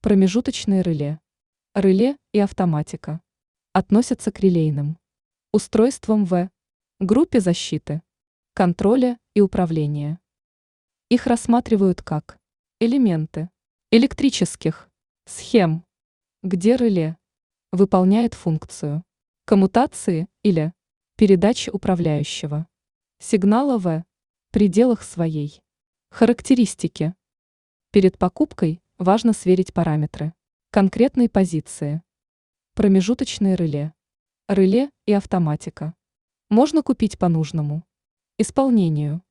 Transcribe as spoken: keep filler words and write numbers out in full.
Промежуточные реле. Реле и автоматика относятся к релейным устройствам в группе защиты, контроля и управления. Их рассматривают как элементы электрических схем, где реле выполняет функцию коммутации или передачи управляющего сигнала в пределах своей характеристики. Перед покупкой важно сверить параметры конкретной позиции. Промежуточные реле. Реле и автоматика можно купить по нужному исполнению.